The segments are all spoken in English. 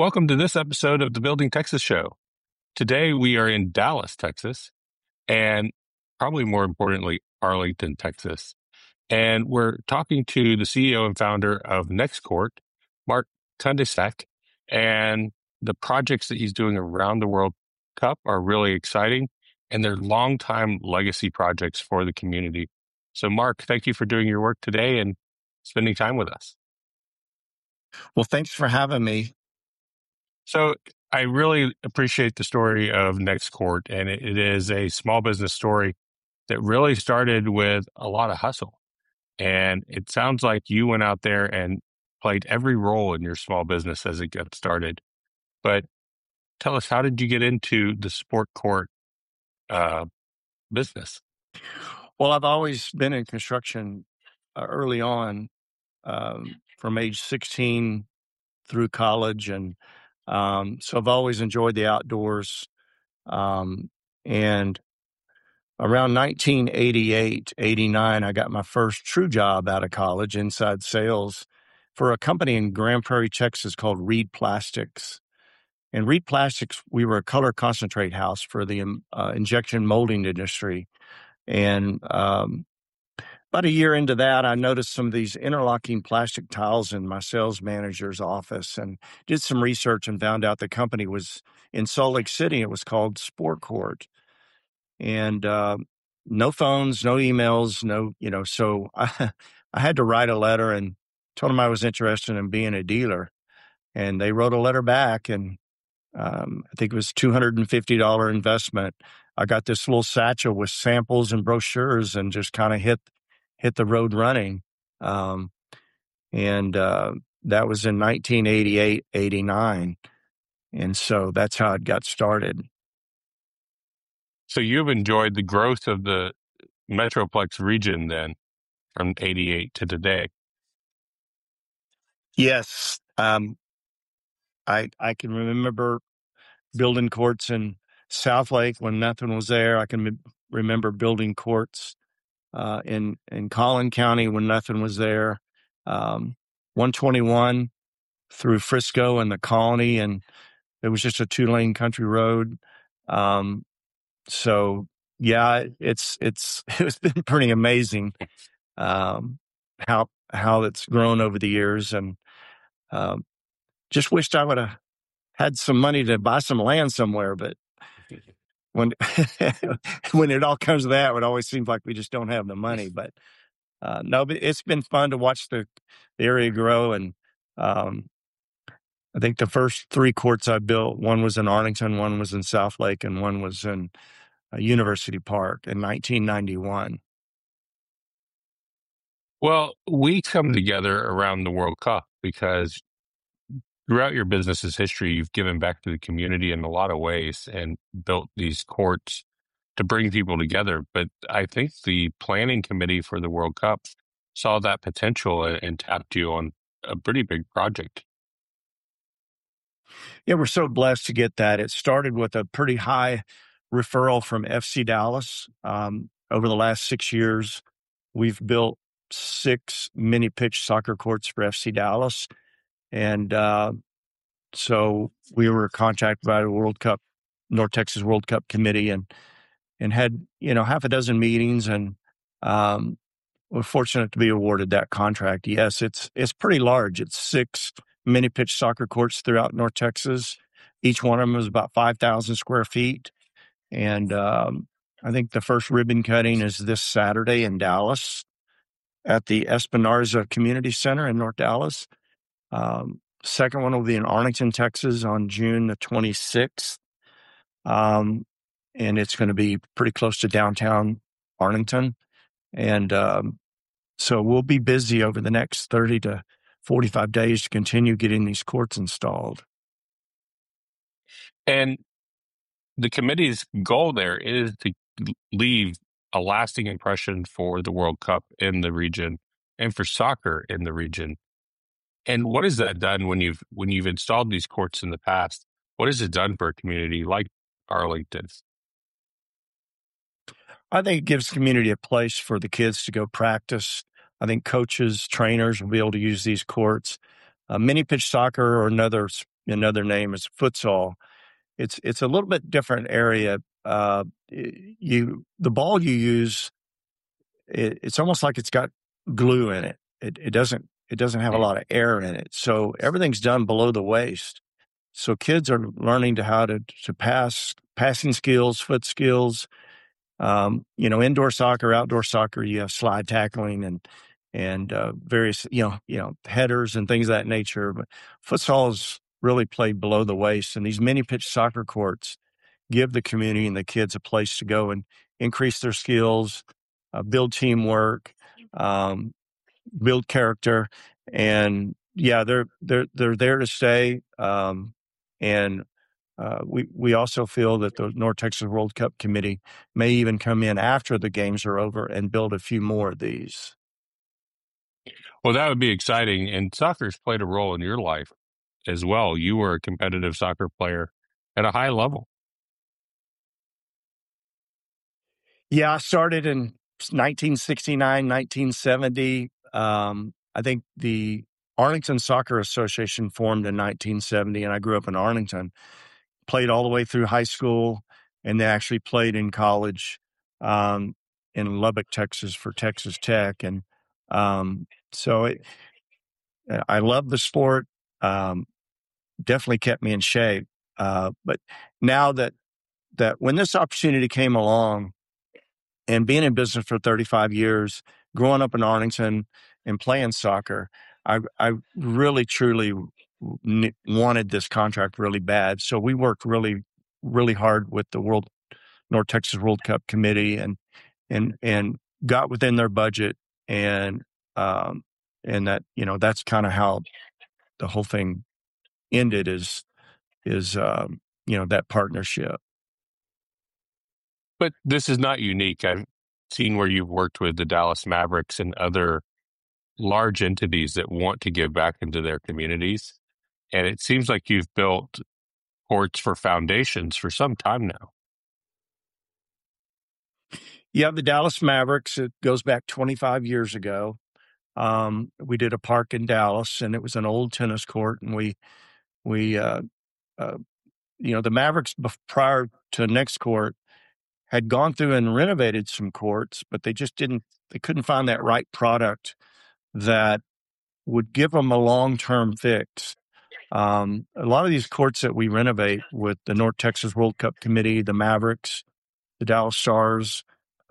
Welcome to this episode of the Building Texas Show. Today we are in Dallas, Texas, and probably more importantly, Arlington, Texas. And we're talking to the CEO and founder of NextCourt, Mark Kundesek, and the projects that he's doing around the World Cup are really exciting, and they're longtime legacy projects for the community. So, Mark, thank you for doing your work today and spending time with us. Well, thanks for having me. So I really appreciate the story of NextCourt, and it is a small business story that really started with a lot of hustle. And it sounds like you went out there and played every role in your small business as it got started. But tell us, how did you get into the sport court business? Well, I've always been in construction early on, from age 16 through college. And so I've always enjoyed the outdoors. And around 1988, 89, I got my first true job out of college, inside sales, for a company in Grand Prairie, Texas called Reed Plastics. And Reed Plastics, we were a color concentrate house for the injection molding industry. And about a year into that, I noticed some of these interlocking plastic tiles in my sales manager's office, and did some research and found out the company was in Salt Lake City. It was called Sport Court. And no phones, no emails, so I had to write a letter and told them I was interested in being a dealer. And they wrote a letter back, and I think it was $250 investment. I got this little satchel with samples and brochures and just kind of hit the road running. And that was in 1988, 89. And so that's how it got started. So you've enjoyed the growth of the Metroplex region then from 88 to today. Yes. I can remember building courts in South Lake when nothing was there. I can remember building courts in Collin County when nothing was there. 121 through Frisco and the Colony, and it was just a 2-lane country road. So yeah, it's been pretty amazing how it's grown over the years, and just wished I would have had some money to buy some land somewhere, but when when it all comes to that, it always seems like we just don't have the money. But no, but it's been fun to watch the area grow. And I think the first 3 courts I built, one was in Arlington, one was in South Lake, and one was in University Park in 1991. Well, we come together around the World Cup because throughout your business's history, you've given back to the community in a lot of ways and built these courts to bring people together. But I think the planning committee for the World Cup saw that potential and tapped you on a pretty big project. Yeah, we're so blessed to get that. It started with a pretty high referral from FC Dallas. Over the last 6 years, we've built 6 mini pitch soccer courts for FC Dallas. And so we were contacted by the North Texas World Cup Committee, and had, half a dozen meetings, and we're fortunate to be awarded that contract. Yes, it's pretty large. It's 6 mini pitch soccer courts throughout North Texas. Each one of them is about 5,000 square feet. And I think the first ribbon cutting is this Saturday in Dallas at the Espinarza Community Center in North Dallas. Second one will be in Arlington, Texas on June the 26th. And it's going to be pretty close to downtown Arlington. And so we'll be busy over the next 30 to 45 days to continue getting these courts installed. And the committee's goal there is to leave a lasting impression for the World Cup in the region and for soccer in the region. And what has that done when you've installed these courts in the past? What has it done for a community like Arlington? I think it gives community a place for the kids to go practice. I think coaches, trainers will be able to use these courts. Mini pitch soccer or another another name is futsal. It's a little bit different area. The ball you use, it's almost like it's got glue in it. It doesn't have a lot of air in it. So everything's done below the waist. So kids are learning how to passing skills, foot skills. Indoor soccer, outdoor soccer, you have slide tackling and various headers and things of that nature. But futsal is really played below the waist, and these mini pitch soccer courts give the community and the kids a place to go and increase their skills, build teamwork, um, build character, and yeah, they're there to stay. And we also feel that the North Texas World Cup Committee may even come in after the games are over and build a few more of these. Well, that would be exciting. And soccer's played a role in your life as well. You were a competitive soccer player at a high level. Yeah, I started in 1969, 1970. I think the Arlington Soccer Association formed in 1970, and I grew up in Arlington. Played all the way through high school, and they actually played in college in Lubbock, Texas, for Texas Tech. And so I love the sport. Definitely kept me in shape. But now that when this opportunity came along, and being in business for 35 years, growing up in Arlington and playing soccer, I really, truly wanted this contract really bad. So we worked really, really hard with the North Texas World Cup Committee and got within their budget. And that, that's kind of how the whole thing ended is that partnership. But this is not unique. I've seen where you've worked with the Dallas Mavericks and other large entities that want to give back into their communities. And it seems like you've built courts for foundations for some time now. Yeah, the Dallas Mavericks, it goes back 25 years ago. We did a park in Dallas, and it was an old tennis court. And the Mavericks, prior to next court, had gone through and renovated some courts, but they couldn't find that right product that would give them a long-term fix. A lot of these courts that we renovate with the North Texas World Cup Committee, the Mavericks, the Dallas Stars,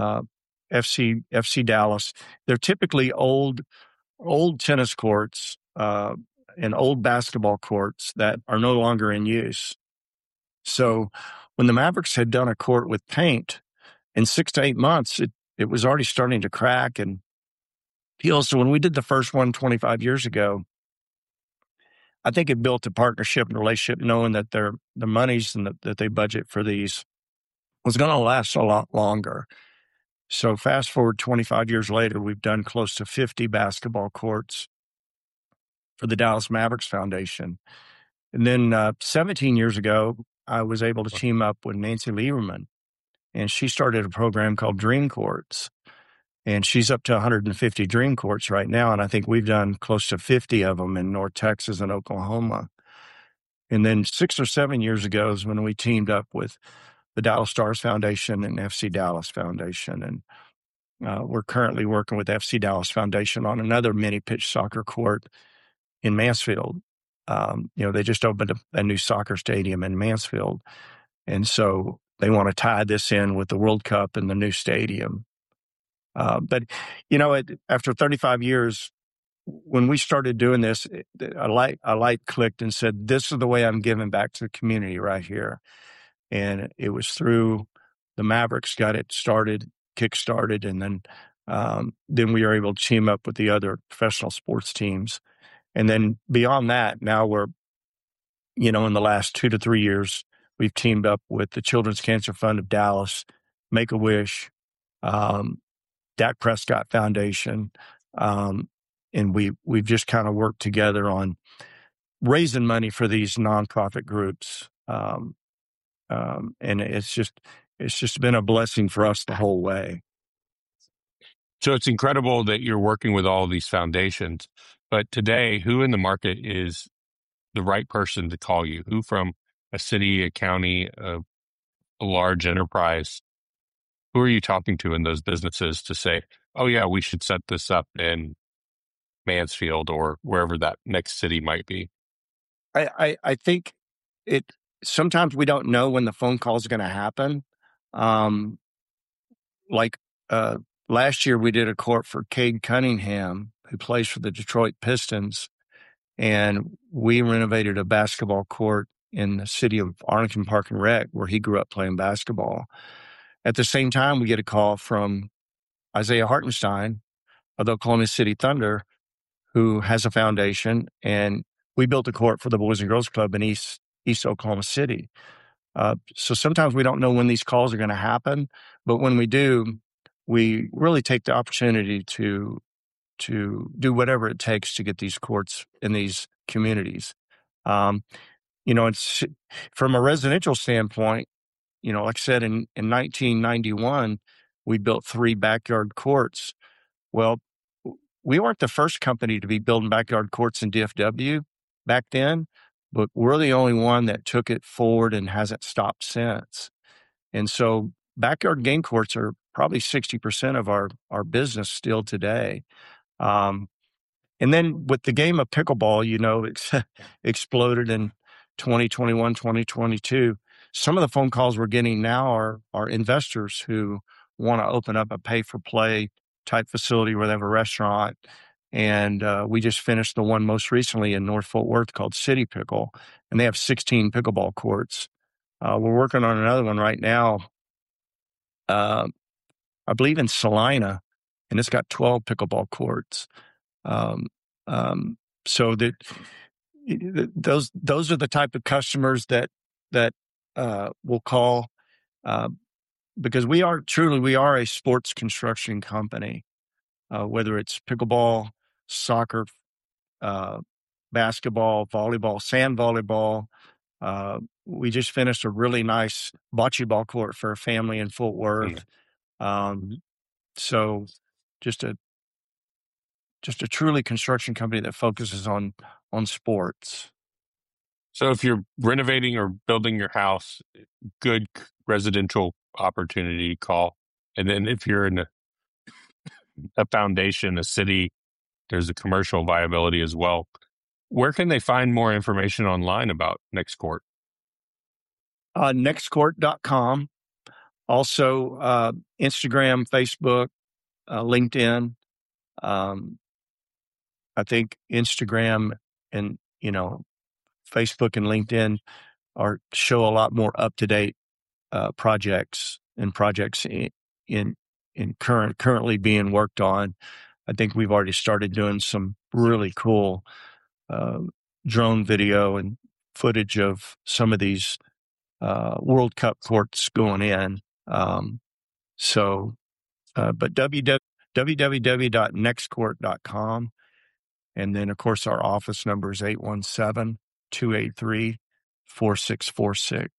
FC Dallas, they're typically old tennis courts and old basketball courts that are no longer in use. So when the Mavericks had done a court with paint, in 6 to 8 months, it was already starting to crack and peel. So when we did the first one 25 years ago, I think it built a partnership and relationship, knowing that the monies and that they budget for these was going to last a lot longer. So fast forward 25 years later, we've done close to 50 basketball courts for the Dallas Mavericks Foundation. And then 17 years ago, I was able to team up with Nancy Lieberman, and she started a program called Dream Courts. And she's up to 150 Dream Courts right now. And I think we've done close to 50 of them in North Texas and Oklahoma. And then 6 or 7 years ago is when we teamed up with the Dallas Stars Foundation and FC Dallas Foundation. And we're currently working with FC Dallas Foundation on another mini pitch soccer court in Mansfield. They just opened a new soccer stadium in Mansfield. And so they want to tie this in with the World Cup and the new stadium. But after 35 years, when we started doing this, a light clicked and said, this is the way I'm giving back to the community right here. And it was through the Mavericks got it started, kick-started, and then we were able to team up with the other professional sports teams. And then beyond that, now we're, in the last 2 to 3 years, we've teamed up with the Children's Cancer Fund of Dallas, Make-A-Wish, Dak Prescott Foundation, and we've just kind of worked together on raising money for these nonprofit groups, and it's just been a blessing for us the whole way. So it's incredible that you're working with all of these foundations. But today, who in the market is the right person to call you? Who from a city, a county, a large enterprise, who are you talking to in those businesses to say, oh, yeah, we should set this up in Mansfield or wherever that next city might be? I think it sometimes we don't know when the phone call is going to happen. Um, like uh, last year, we did a court for Cade Cunningham, who plays for the Detroit Pistons, and we renovated a basketball court in the city of Arlington Park and Rec, where he grew up playing basketball. At the same time, we get a call from Isaiah Hartenstein of the Oklahoma City Thunder, who has a foundation, and we built a court for the Boys and Girls Club in East Oklahoma City. So sometimes we don't know when these calls are going to happen, but when we do, we really take the opportunity to do whatever it takes to get these courts in these communities. Um, it's from a residential standpoint. Like I said, in 1991, we built 3 backyard courts. Well, we weren't the first company to be building backyard courts in DFW back then, but we're the only one that took it forward and hasn't stopped since. And so backyard game courts are probably 60% of our business still today. Um, and then with the game of pickleball, it's exploded in 2021, 2022. Some of the phone calls we're getting now are investors who want to open up a pay-for-play type facility where they have a restaurant. And we just finished the one most recently in North Fort Worth called City Pickle, and they have 16 pickleball courts. We're working on another one right now, I believe in Salina, and it's got 12 pickleball courts. Um, so that those are the type of customers that will call, uh, because we are a sports construction company, whether it's pickleball, soccer, uh, basketball, volleyball, sand volleyball. We just finished a really nice bocce ball court for a family in Fort Worth. So just a truly construction company that focuses on sports. So if you're renovating or building your house, good residential opportunity call. And then if you're in a foundation, a city, there's a commercial viability as well. Where can they find more information online about NextCourt? Nextcourt.com. Also, Instagram, Facebook, LinkedIn. I think Instagram and, Facebook and LinkedIn show a lot more up-to-date projects in currently being worked on. I think we've already started doing some really cool drone video and footage of some of these World Cup courts going in. But www.nextcourt.com. And then, of course, our office number is 817-283-4646.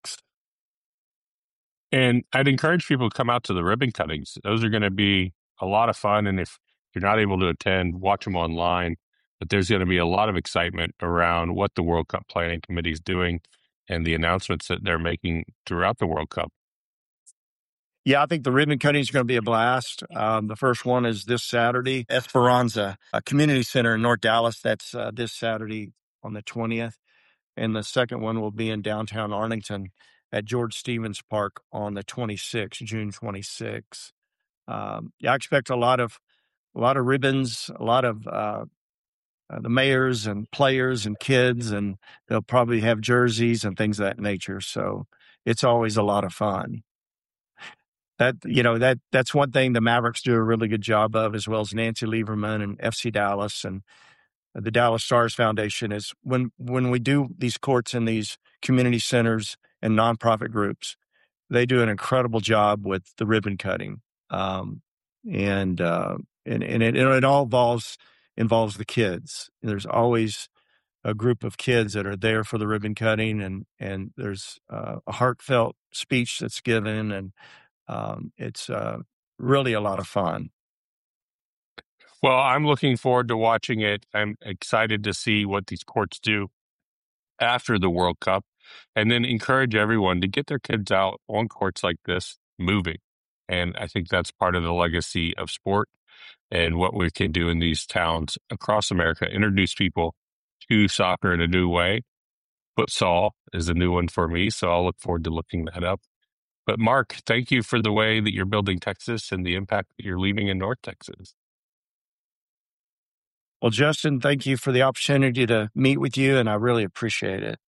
And I'd encourage people to come out to the ribbon cuttings. Those are going to be a lot of fun. And if you're not able to attend, watch them online. But there's going to be a lot of excitement around what the World Cup Planning Committee is doing and the announcements that they're making throughout the World Cup. Yeah, I think the ribbon cutting is going to be a blast. The first one is this Saturday, Esperanza Community Center in North Dallas. That's this Saturday on the 20th. And the second one will be in downtown Arlington at George Stevens Park on the 26th, June 26th. I expect a lot of ribbons, a lot of the mayors and players and kids, and they'll probably have jerseys and things of that nature. So it's always a lot of fun. That's one thing the Mavericks do a really good job of, as well as Nancy Lieberman and FC Dallas and the Dallas Stars Foundation, is when we do these courts in these community centers and nonprofit groups, they do an incredible job with the ribbon cutting. And it all involves the kids. There's always a group of kids that are there for the ribbon cutting, and there's a heartfelt speech that's given, and it's really a lot of fun. Well, I'm looking forward to watching it. I'm excited to see what these courts do. after the World Cup, and then encourage everyone to get their kids out on courts like this moving. And I think that's part of the legacy of sport and what we can do in these towns across America, introduce people to soccer in a new way. Futsal is a new one for me, so I'll look forward to looking that up. But Mark, thank you for the way that you're building Texas and the impact that you're leaving in North Texas. Well, Justin, thank you for the opportunity to meet with you, and I really appreciate it.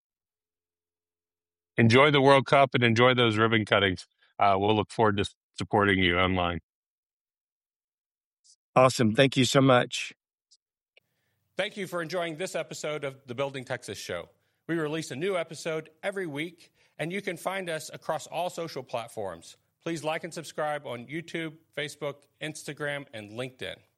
Enjoy the World Cup and enjoy those ribbon cuttings. We'll look forward to supporting you online. Awesome. Thank you so much. Thank you for enjoying this episode of the Building Texas Show. We release a new episode every week, and you can find us across all social platforms. Please like and subscribe on YouTube, Facebook, Instagram, and LinkedIn.